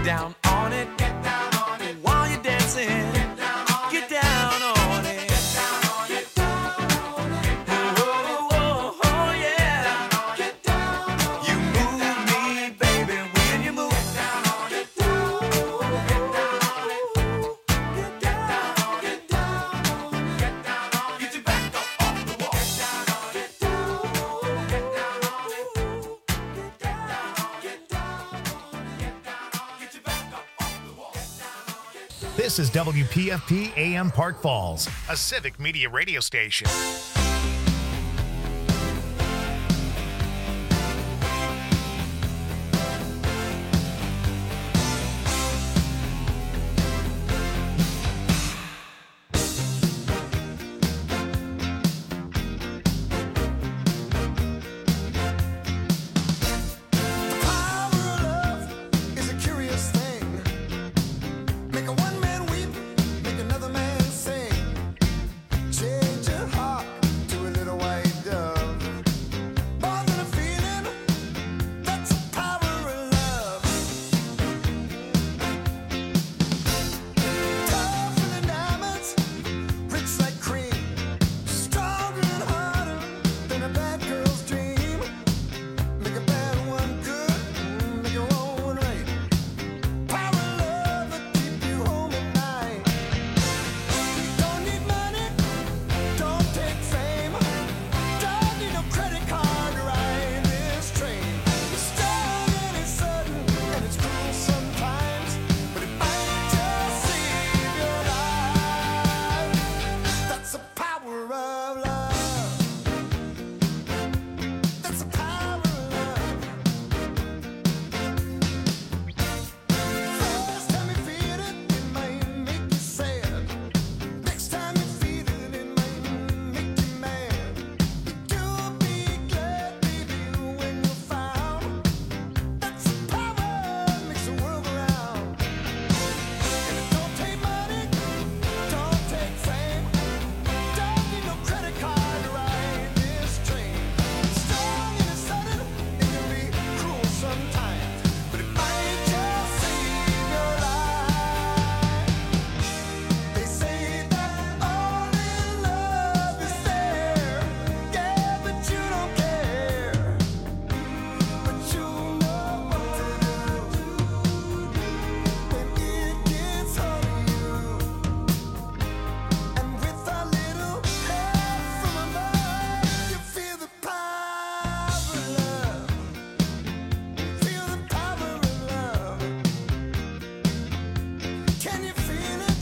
down on it. Get down on it. While you're dancing. Get down on it. Get down on it. Get down on it. Get down on it. Oh, oh, oh, yeah. Get down on it. You move me, baby, when you move. Get down on it. Get down on it. Get down on it. Get down on it. Get down on it. Get your back up off the wall. Get down on it. Get down on it. Get down on it. Get down on it. Get down on it. Get down on it. Get your back up off the wall. Get down on it. This is WPFP AM Park Falls, a civic media radio station. Is a curious thing. Make a one man weep, make another man sing. Change your heart to a little white dove. More than a feeling, that's the power of love. Tougher than diamonds, rich like cream. Stronger and harder than a bad girl's dream. Make a bad one good, make a wrong one right. Power of love will keep you home at night. Don't need money, don't take fame. Don't need no credit card to ride this train. It's strong and it's sudden and it's cruel sometimes, but it might just save your life. That's the power of love. That's the power of love. First time you feel it, it might make you sad. Next time you feel it, it might make you mad. You'll be glad, baby, when you're found. That's the power that makes the world go round. And it don't take money, don't take fame. Don't need no credit card to ride this train. It's strong and it's sudden, it can be cruel sometimes, but it might just save your life. They say that all in love is there, yeah, but you don't care. But you know what to do when it gets hold of you. And with a little help from above, you feel the power of love. Feel the power of love. Can you feel it?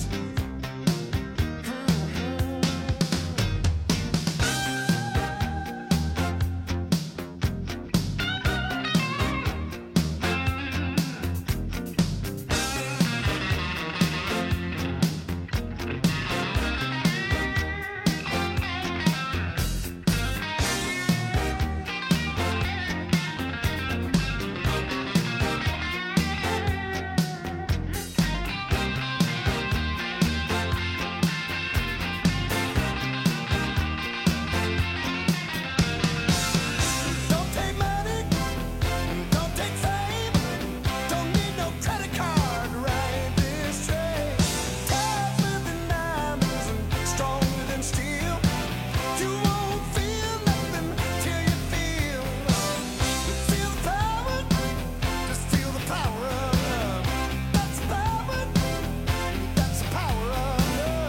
Don't take money, don't take fame. Don't need no credit card to ride this train. Tougher than diamonds and stronger than steel. You won't feel nothing till you feel love. Feel the power, just feel the power of love. That's the power, that's the power of love.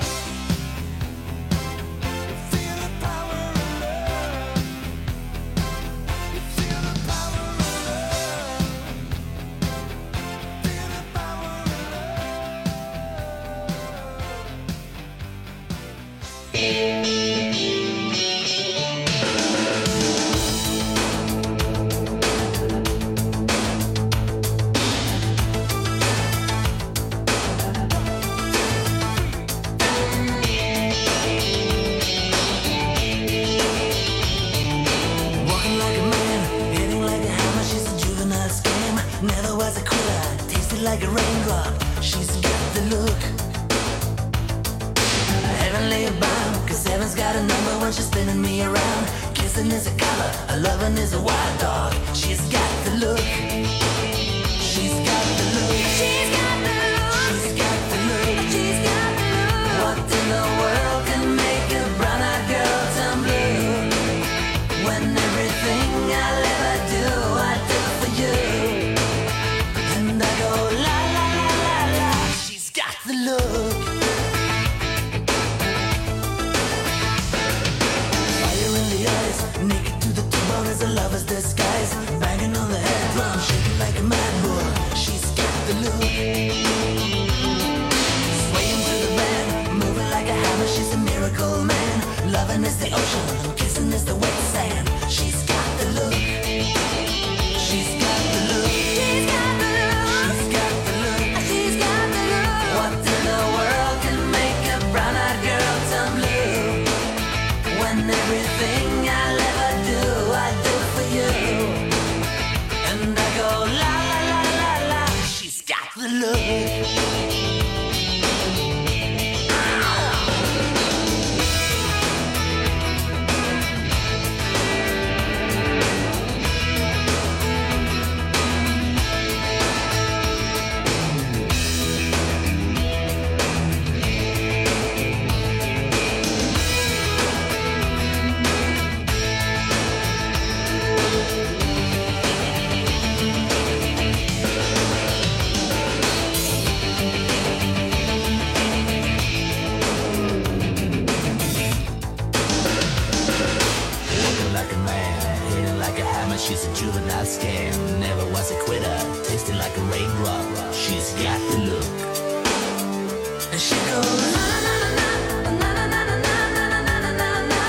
Feel the power of love. You feel the power of love. Feel the power of love. Walking like a man, hitting like a hammer. She's a juvenile scam. Never was a quitter, tasted like a raindrop. She's got the look. Heavenly bound, 'cause heaven's got a number when she's spinning me around. Kissing is a color, a loving is a wild dog. She's got the look. She's got the look. She's hammer, she's a juvenile scam. Never was a quitter, tasted like a raindrop. She's got the look. And she goes, na na na na na na na na na na na na na na.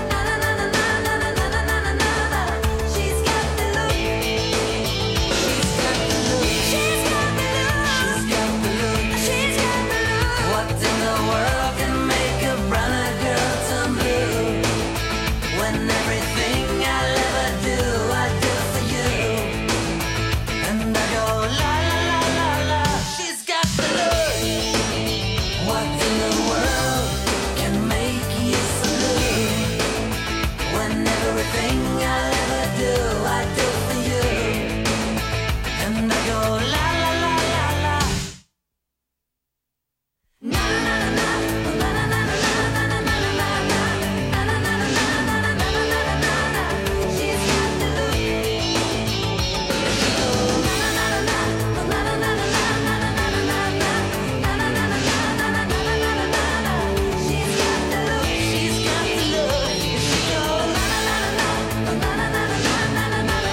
She's got the look. She's got the look. She's got the look. She's got the look. What in the world can make a brown girl turn blue? When everything I'll ever do, I do for you. And I go la la la la la. She's got the look. What in the world can make you so blue? When everything I'll ever do, I do for you. And I go la la la la la. Na na na na na na na na na na na na na. She's got the look. She goes na na na na na na na na na na na. She's got the look. She's got the look. She goes na na na na na na na na na na na.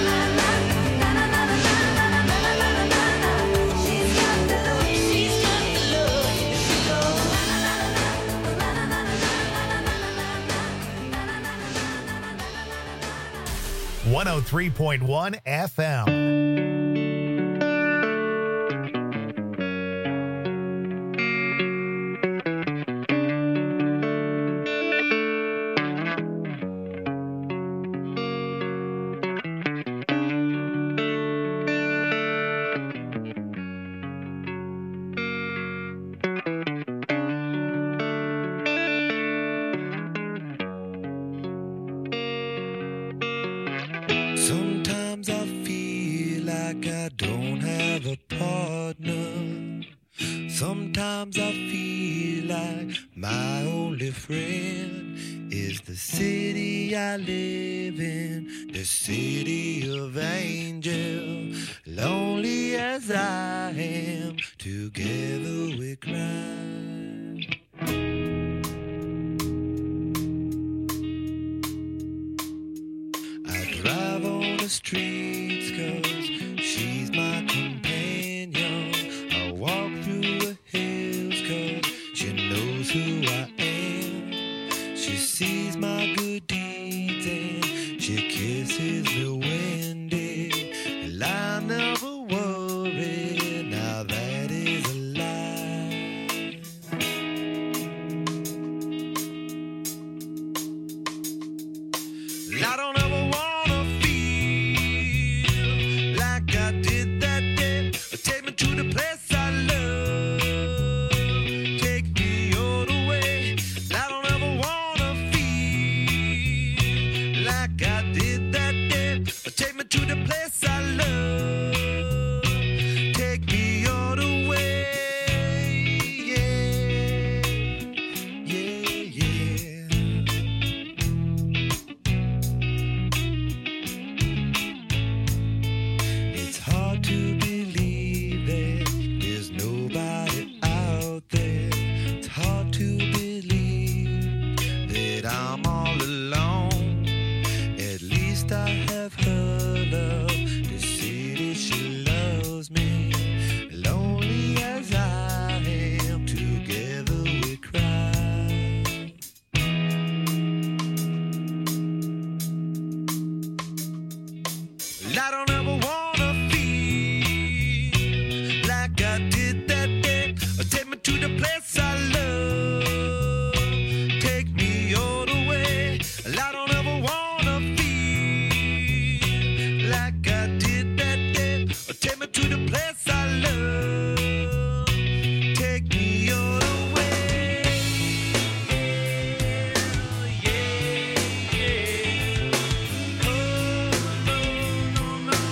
She's got the look. She's got the look. She goes na na na na na na na. 103.1 FM. Sometimes I feel like I don't have a partner. Sometimes I feel like my only friend is the city I live in, the city of angels. Lonely as I am, together we cry. I drive on the streets 'cause she's my companion. I walk through the hills 'cause she knows who I am. She sees my good deeds and she kisses me when day. And I never worry, now that is a lie. I don't ever wanna feel like I did that day. Take me to the place I love. Take me all the way. I don't ever wanna feel like I did that day. Take me to the place I love. Take me all the way. Yeah, yeah, yeah. It's hard to believe that there's nobody out there. It's hard to believe that I'm all alone. At least I have her love. The city, she loves me. Lonely as I am, together we cry. I don't ever wanna feel like I did that day. Take me to the place I love. Take me all the way. I don't ever wanna feel like I did that day. Take me to the place I love. Take me all the way. Yeah, yeah, yeah. Oh, no, no, no.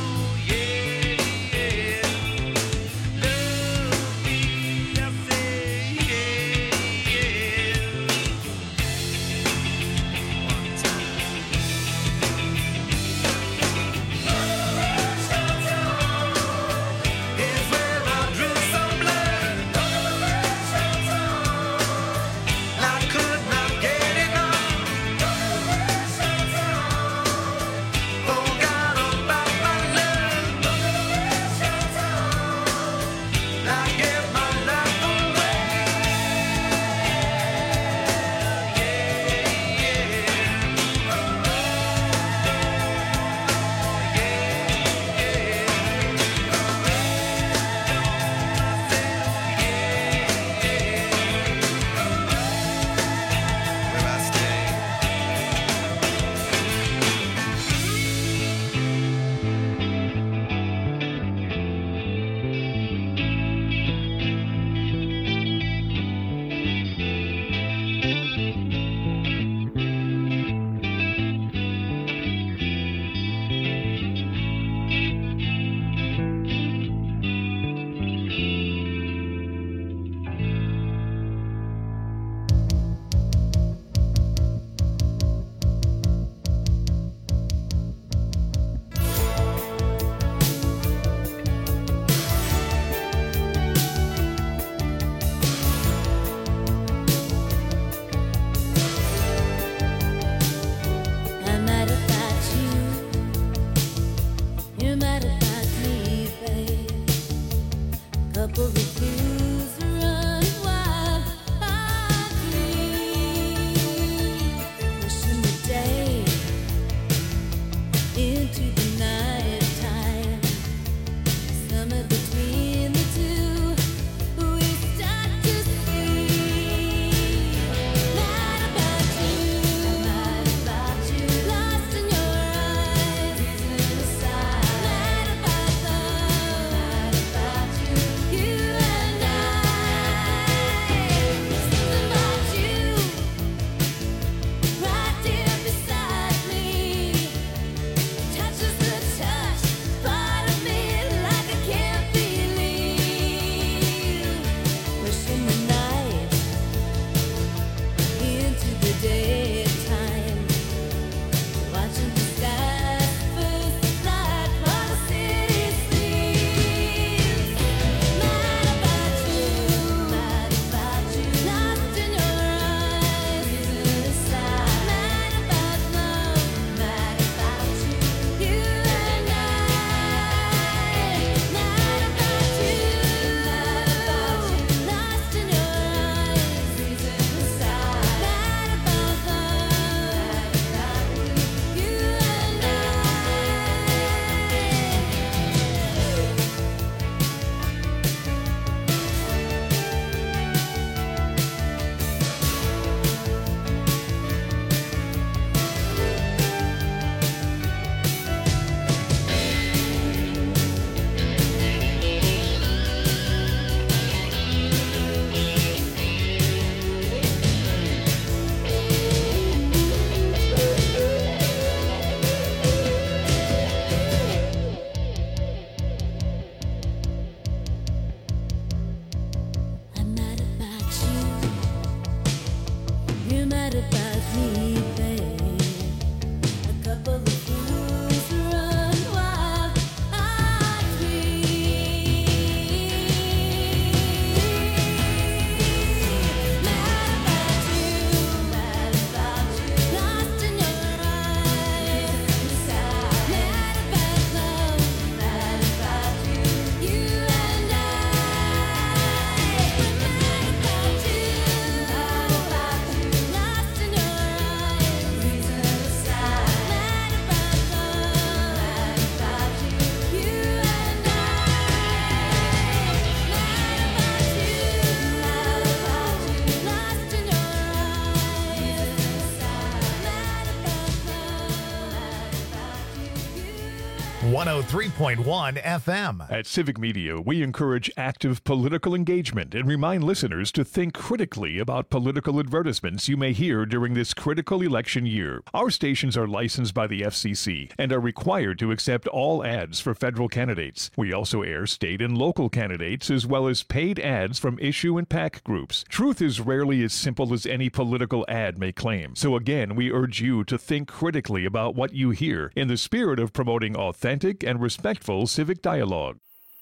103.1 FM. At Civic Media, we encourage active political engagement and remind listeners to think critically about political advertisements you may hear during this critical election year. Our stations are licensed by the FCC and are required to accept all ads for federal candidates. We also air state and local candidates as well as paid ads from issue and PAC groups. Truth is rarely as simple as any political ad may claim. So again, we urge you to think critically about what you hear in the spirit of promoting authentic and respectful civic dialogue.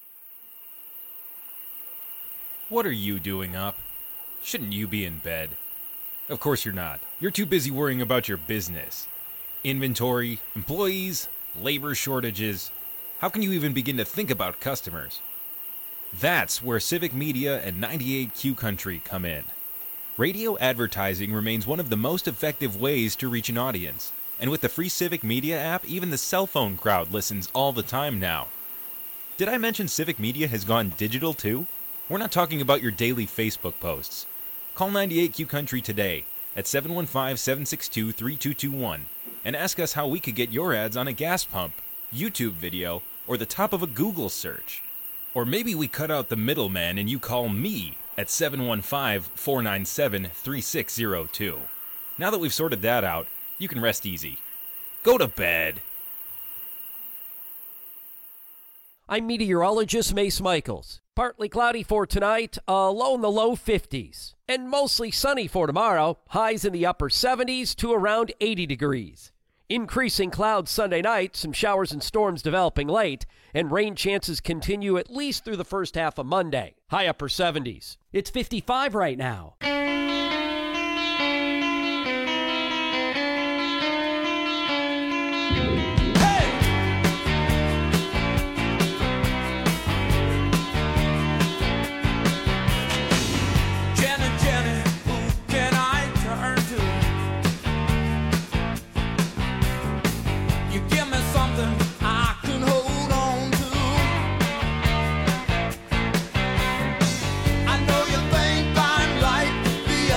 What are you doing up? Shouldn't you be in bed? Of course you're not. You're too busy worrying about your business. Inventory, employees, labor shortages. How can you even begin to think about customers? That's where Civic Media and 98Q Country come in. Radio advertising remains one of the most effective ways to reach an audience. And with the free Civic Media app, even the cell phone crowd listens all the time now. Did I mention Civic Media has gone digital too? We're not talking about your daily Facebook posts. Call 98Q Country today at 715-762-3221 and ask us how we could get your ads on a gas pump, YouTube video, or the top of a Google search. Or maybe we cut out the middleman and you call me at 715-497-3602. Now that we've sorted that out, you can rest easy. Go to bed. I'm meteorologist Mace Michaels. Partly cloudy for tonight, a low in the low 50s. And mostly sunny for tomorrow, highs in the upper 70s to around 80 degrees. Increasing clouds Sunday night, some showers and storms developing late, and rain chances continue at least through the first half of Monday. High upper 70s. It's 55 right now. I know you think I'm like the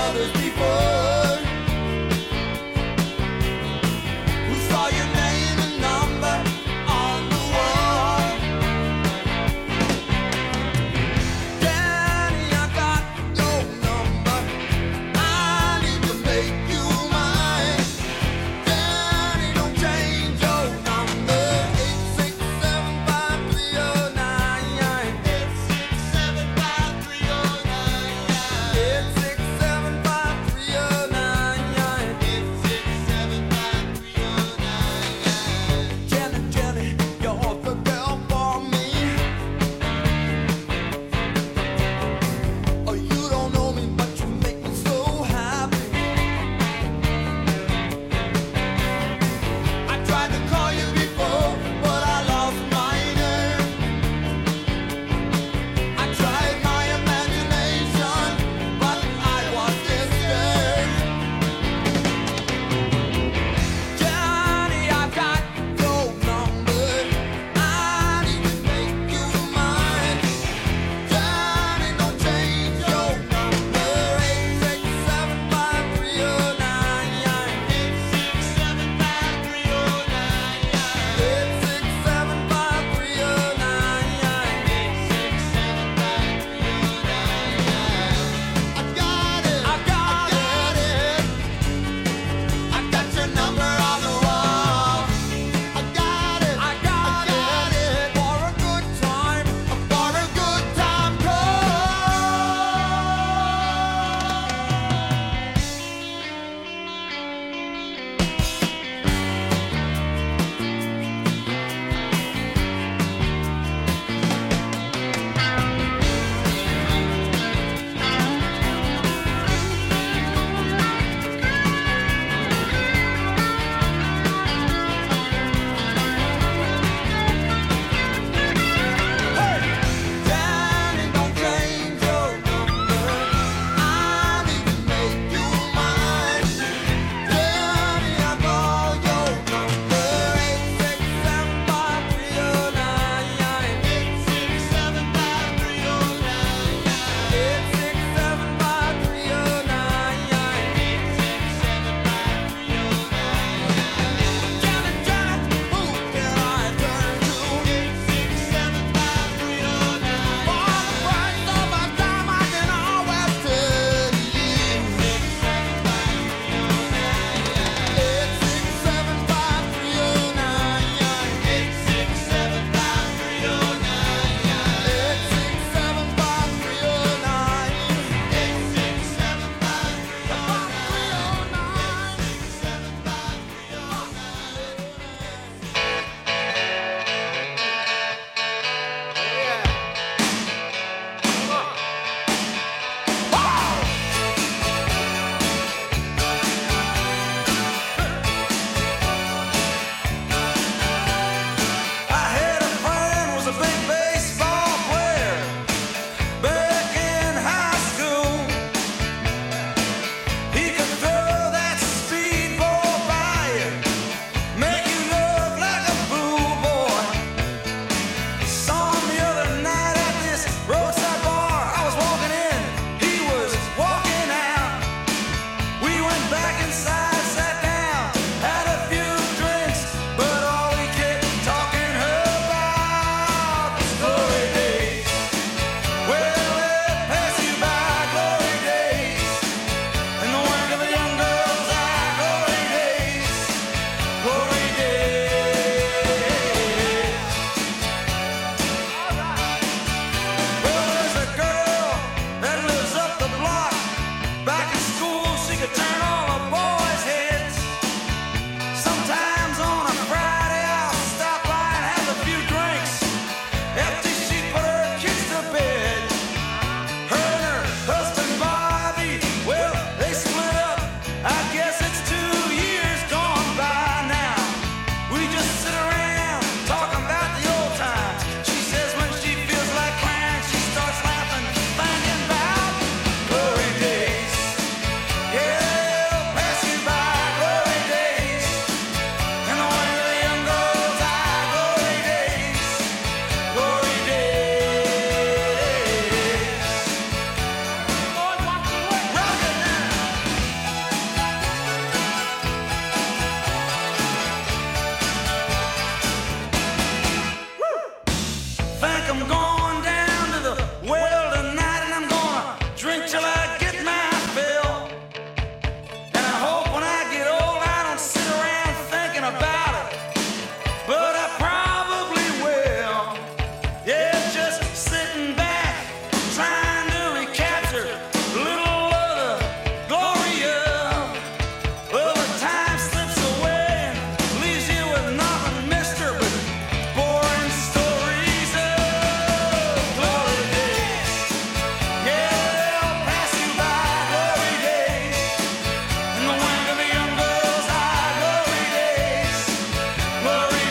I'm going down to the well tonight, and I'm gonna drink till I get my fill. And I hope when I get old I don't sit around thinking about it, but I probably will. Yeah, just sitting back, trying to recapture a little of the glory of. Well, the time slips away and leaves you with nothing, mister, but boring stories of glory days. Yeah, they'll pass you by, glory days. In the wing of the young girl's eye, glory days. Glory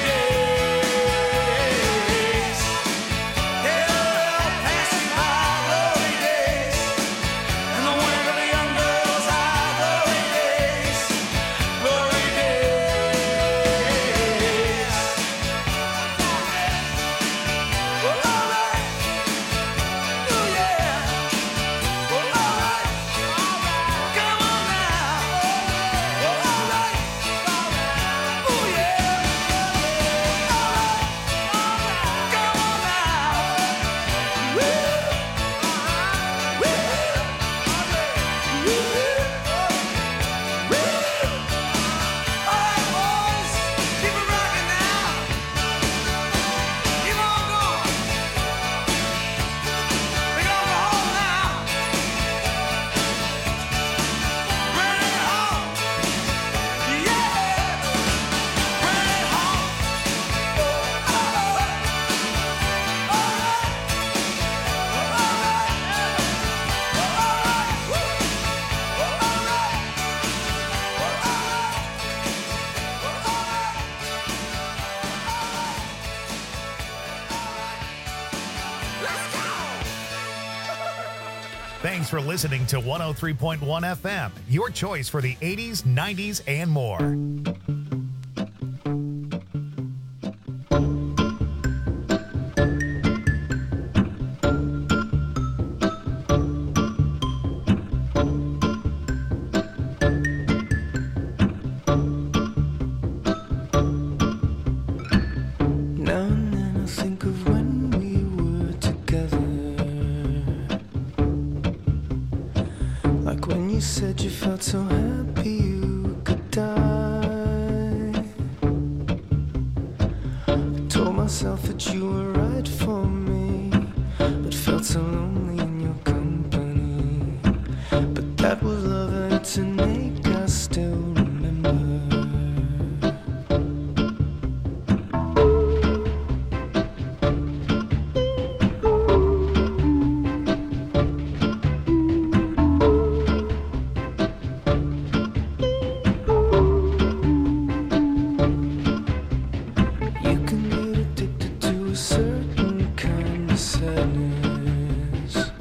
days. Yeah, they'll pass you by, glory days. In the wing of the young girl's eye, glory days. Glory days. Well, all right. Ooh, yeah. Well, all right. Come on now. Well, all right. Ooh, yeah. All right. Come on now. Woo. Woo. Woo. Woo. All right, boys. Keep it rocking now. Keep on going. We're going home now. Bring it home. Yeah. Bring it home. All right. All right. Thanks for listening to 103.1 FM, your choice for the 80s, 90s, and more. Now and then I think of when we were together. Like when you said you felt so happy you could die. I told myself that you were right for me, but felt so lonely in your company. But that was love and it's an ache I still remember. You can get addicted to a certain kind of sadness,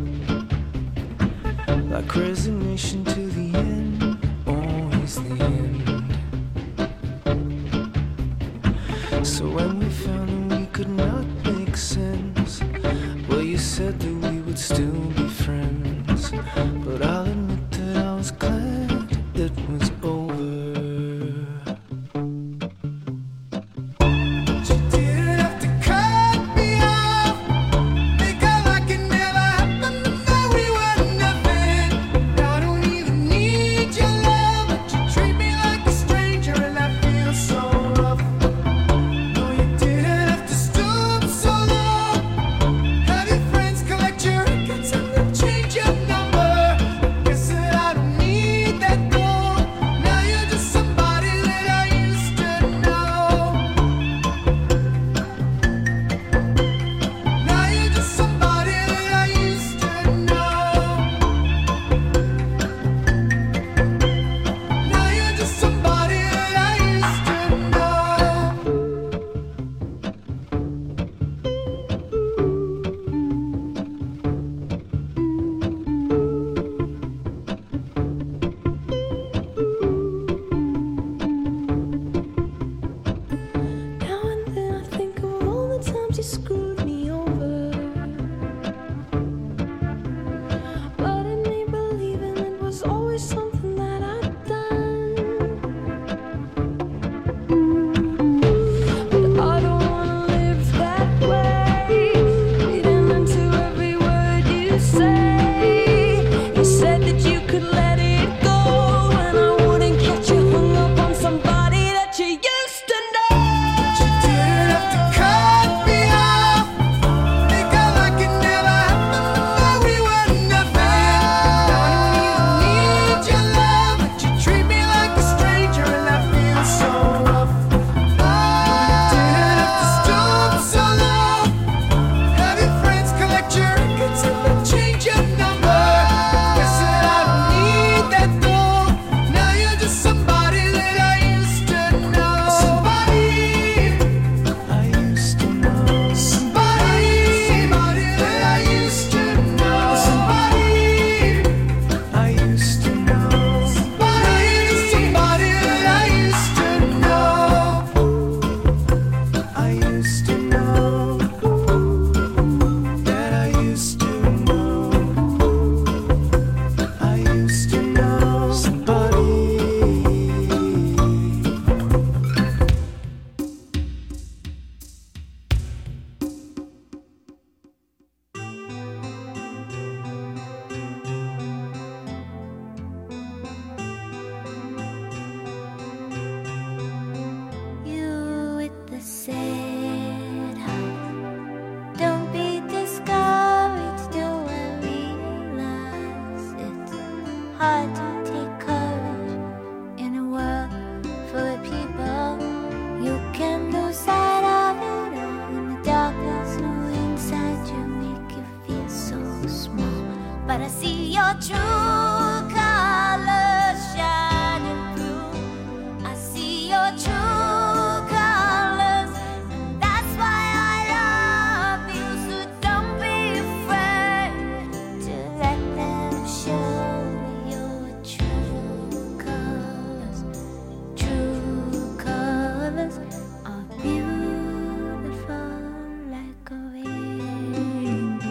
like resignation to the end, always the end. So when we found that we could not make sense, well, you said that we would still be friends. But I'll admit that I was glad it was over. You didn't have to cut me off, make out like it never happened, and that we were nothing. I don't even need your love, but you treat me like a stranger, and I feel so rough. No, you didn't have to stoop so low. Have your friends collect your records and then change your number. Guess that I don't need that gold. Now you're just somebody that I used to know. Now you're just somebody that I used to know. Now you're just somebody that I used to know. Now and then I think of all the times you screwed me over, but in me believing it was always something that I'd done. But I don't wanna live that way. your true colors shining through. I see your true colors, and that's why I love you. So don't be afraid to let them show your true colors. True colors are beautiful like a rainbow.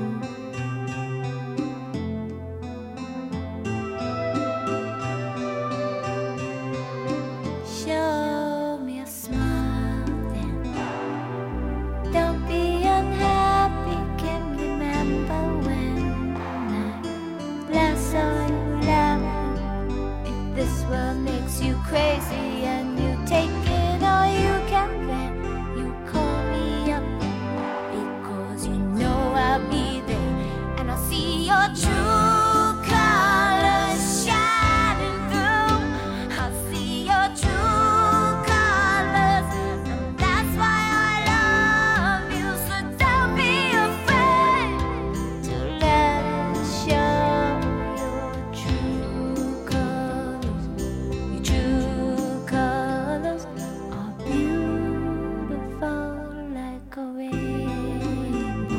Show me a smile then. Don't be unhappy. Can remember when I last saw you laughing. If this world makes you crazy and you take it all you can, then you call me up because you know I'll be there and I'll see your true colors shining through. I'll see your true colors, and that's why I love you. So don't be afraid to let us show your true colors. Your true colors are beautiful like a rainbow.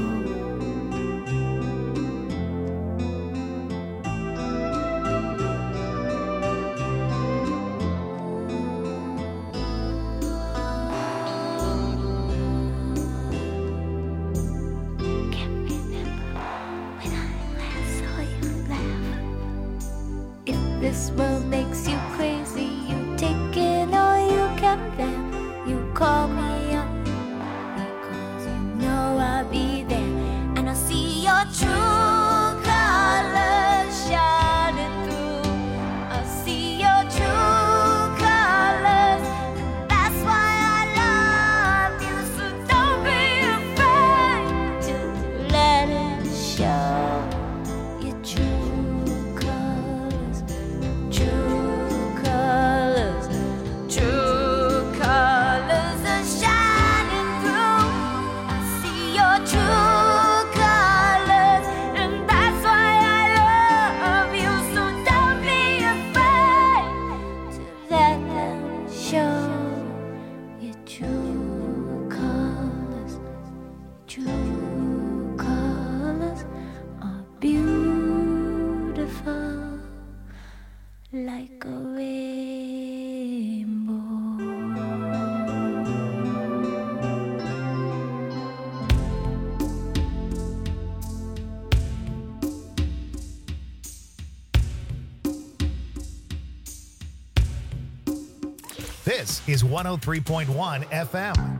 Can't remember when I last saw you laugh. If this world makes you crazy, you take it all you can, then you call me up because you know I'll be there and I'll see your true colors shining through. I'll see your true colors, and that's why I love you. So don't be afraid to let it show your true colors. True colors, true colors are shining through. I see your true colors, and that's why I love you. So don't be afraid to let them show your true colors. True colors are beautiful like a rainbow. This is 103.1 FM.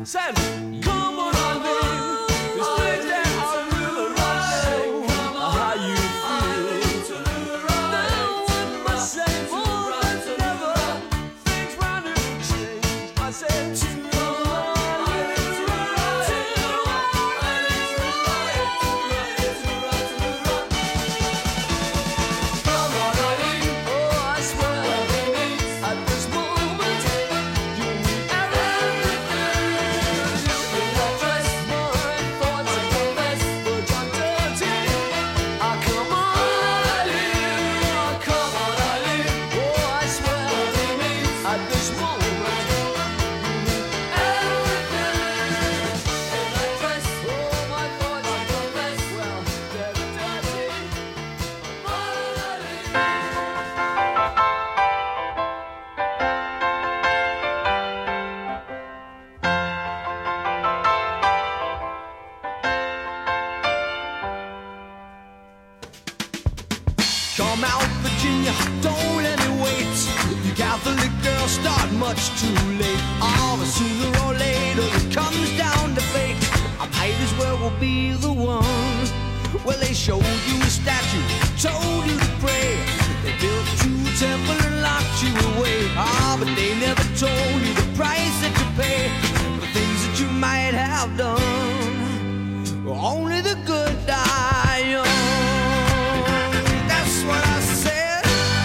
Said, come on, baby. It's things that I really want to know how you feel. Now what must say more than ever? Things round here will change. I said, come out, Virginia, don't let me wait. You Catholic girls start much too late. Oh, but sooner or later it comes down to fate. I might as well be the one. Well, they showed you a statue, told you to pray. They built you a temple and locked you away. Ah, but they never told you the price that you pay for the things that you might have done. Only the good die young. That's what I said.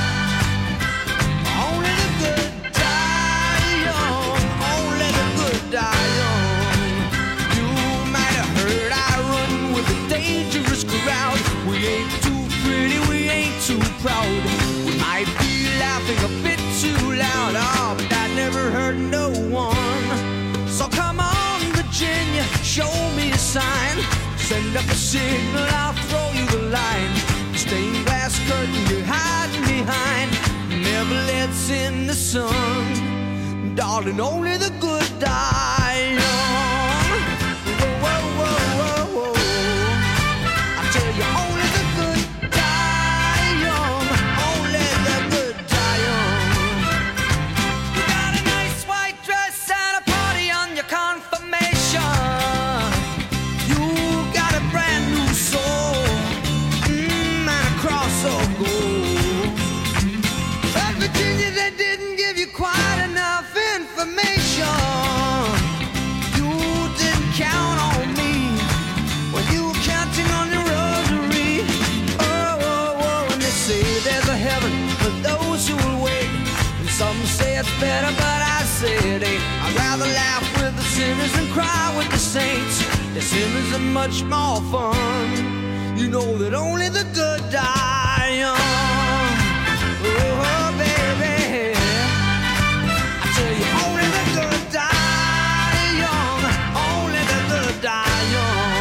Only the good die young. Only the good die young. You might have heard I run with a dangerous crowd. We ain't too pretty, we ain't too proud. We might be laughing a bit too loud. Oh, but that never hurt no one. So come on, Virginia, show me a sign. Send up a signal, I'll throw you the line. Stained glass curtain you're hiding behind never lets in the sun. Darling, only the good die young. Whoa, whoa, whoa, whoa, whoa. I tell you, only the good die young. Only the good die young. You got a nice white dress and a party on your confirmation. You got a brand new soul. And a cross of gold. But Virginia, they didn't give you quite enough information. You didn't count on me when you were counting on your rosary. Oh, oh, oh, and they say there's a heaven for those who will wait. And some say it's better, but I say it ain't. I'd rather laugh with the sinners than cry with the saints. The sinners are much more fun. You know that only the good die young. Oh, baby. I tell you, only the good die young. Only the good die young.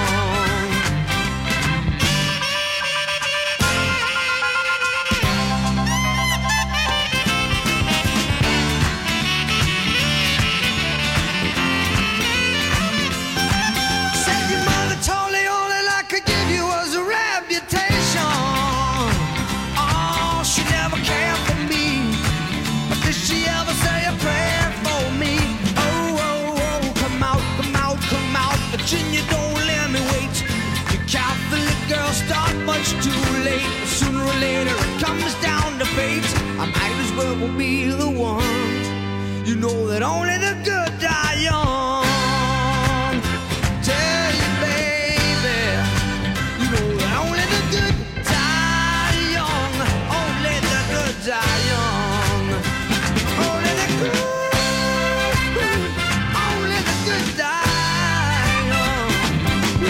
Said your mother told me all that I could give you was a reputation. Oh, she never cared for me, but did she ever say a prayer for me? Oh, oh, oh, come out, come out, come out, Virginia, don't let me wait. You Catholic girls start much too late. Sooner or later it comes down to fate. I might as well be the one. You know that only the good die young. Tell you, baby, you know that only the good die young. Only the good die young. Only the good, only the good die young.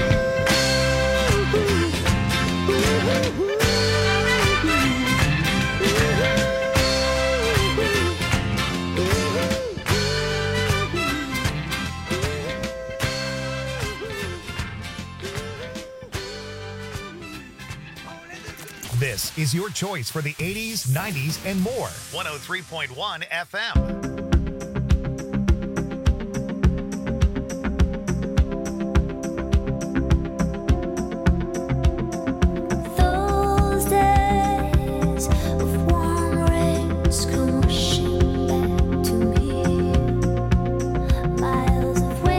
This is your choice for the 80s, 90s, and more. 103.1 FM. Those days of warm rains come rushing back to me. Miles of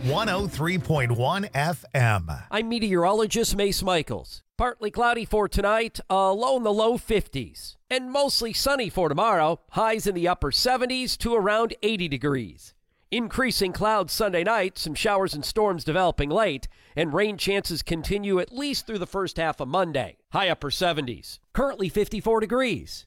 103.1 FM. I'm meteorologist Mace Michaels. Partly cloudy for tonight, low in the low 50s. And mostly sunny for tomorrow, highs in the upper 70s to around 80 degrees. Increasing clouds Sunday night, some showers and storms developing late, and rain chances continue at least through the first half of Monday. High upper 70s. Currently 54 degrees.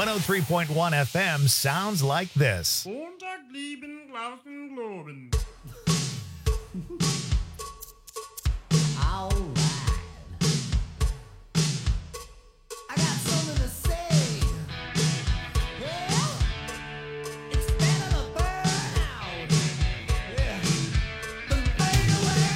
103.1 FM sounds like this. Montag, lieben, glauben, globen. I got something to say. Yeah, it's better to burn out. Yeah, than fade away.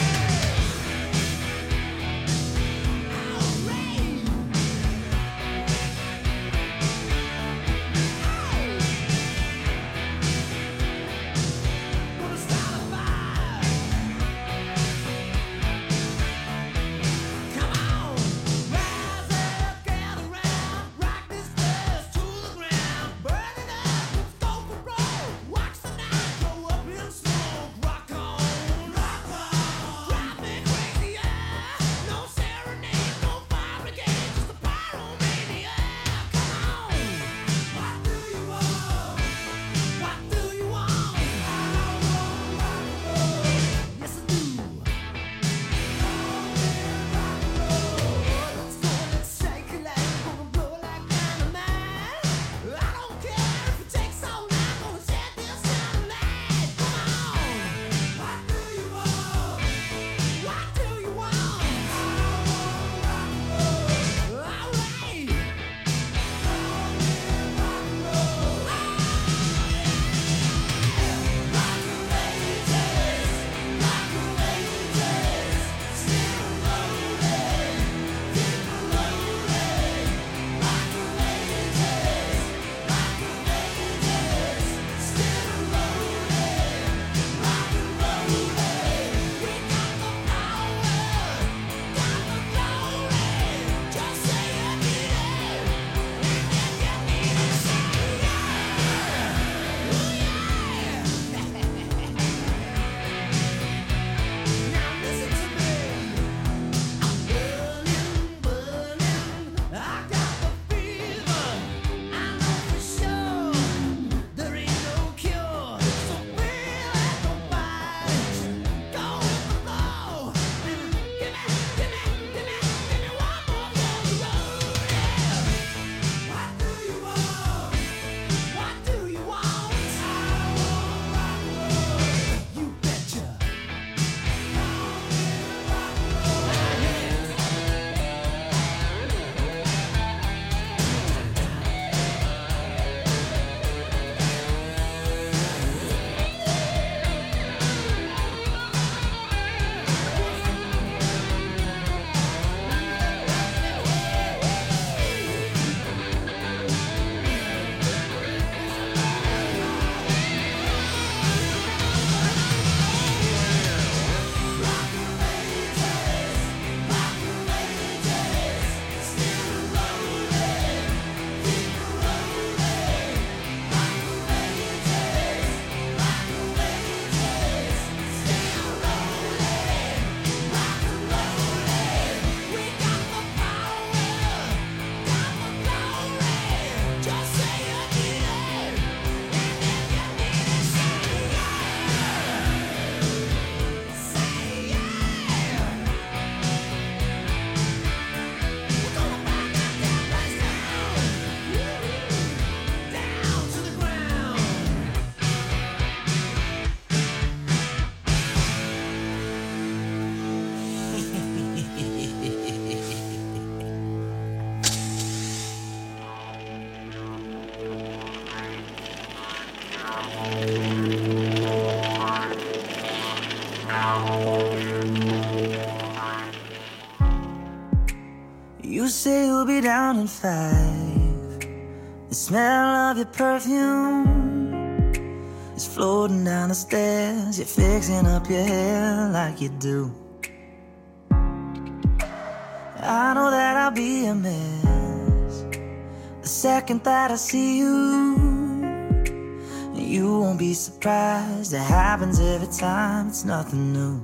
Gonna start a fire. Come on, rise up, gather round, rock this place to the ground, burn it up, go for broke, watch the night go up in smoke, rock on, drive me crazy, yeah. No serenade, no fire brigade, just a pyromaniac. Come on, what do you want? What do you want? Yes, I do. Let's shake it like we're gonna blow like dynamite. I don't care if it takes all night, gonna set this town alight. Come on, what do you want? What do you want? All right. Just say you need it, and you need to say Now listen to me. I'm burning. I got the fever. I know for sure there ain't no cure. So feel like a fight. Go with the flow. Give me one more for the road. What do you want? What do you want? You betcha. Just say you need it, and then you need to say yeah. We're gonna burn that damn place down to the ground. You say you'll be down in 5. The smell of your perfume is floating down the stairs. You're fixing up your hair like you do. I know that I'll be a mess the second that I see you. You won't be surprised, it happens every time, it's nothing new.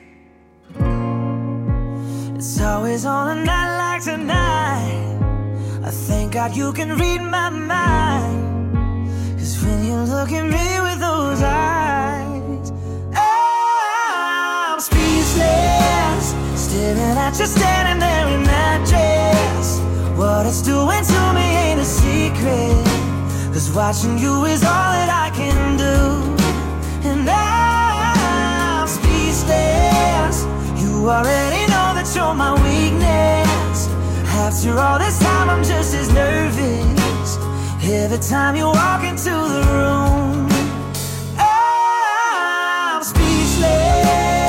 It's always on a night like tonight. I thank God you can read my mind. 'Cause when you look at me with those eyes, I'm speechless, staring at you standing there in that dress. What it's doing to me ain't a secret. secret. Cause watching you is all that I can do. And I'm speechless. You already know that you're my weakness. After all this time I'm just as nervous every time you walk into the room. I'm speechless.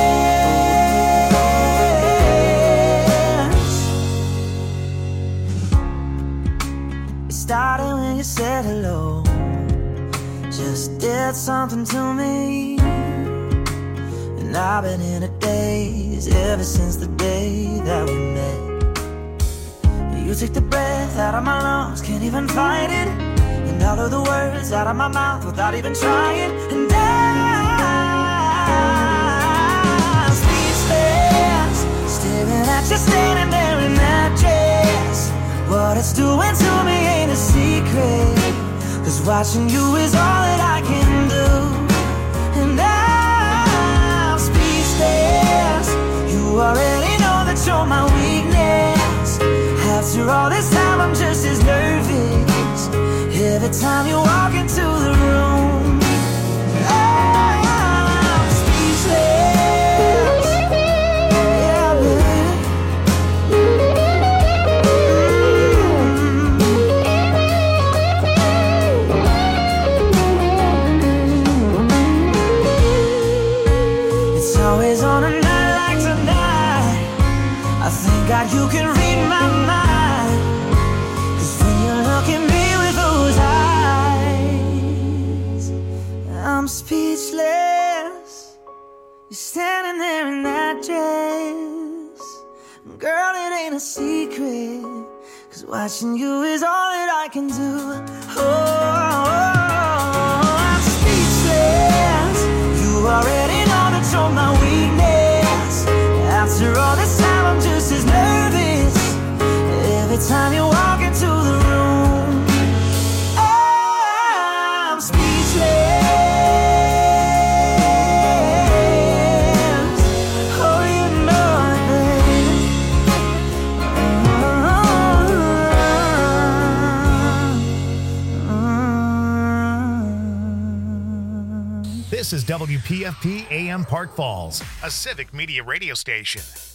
It started when you said hello. Just did something to me. And I've been in a daze ever since the day that we met. You took the breath out of my lungs, can't even fight it. And all of the words out of my mouth without even trying. And I'm speechless, staring at you standing there in that dress. What it's doing to me ain't a secret. Cause watching you is all that I can do. And I'm speechless. You already know that you're my weakness. After all this time I'm just as nervous every time you walk into the room. I'm speechless. Yeah, baby. It's always on a night like tonight. I thank God you can read my mind. Cause when you look at me with those eyes, I'm speechless. You're standing there in that dress. Girl, it ain't a secret. Cause watching you is all that I can do. Oh, I'm speechless. You already know that you're my weakness. After all this time I'm just as nervous every time you walk into the room. I'm speechless. Oh, you know it, baby. This is WPFP AM Park Falls, a civic media radio station.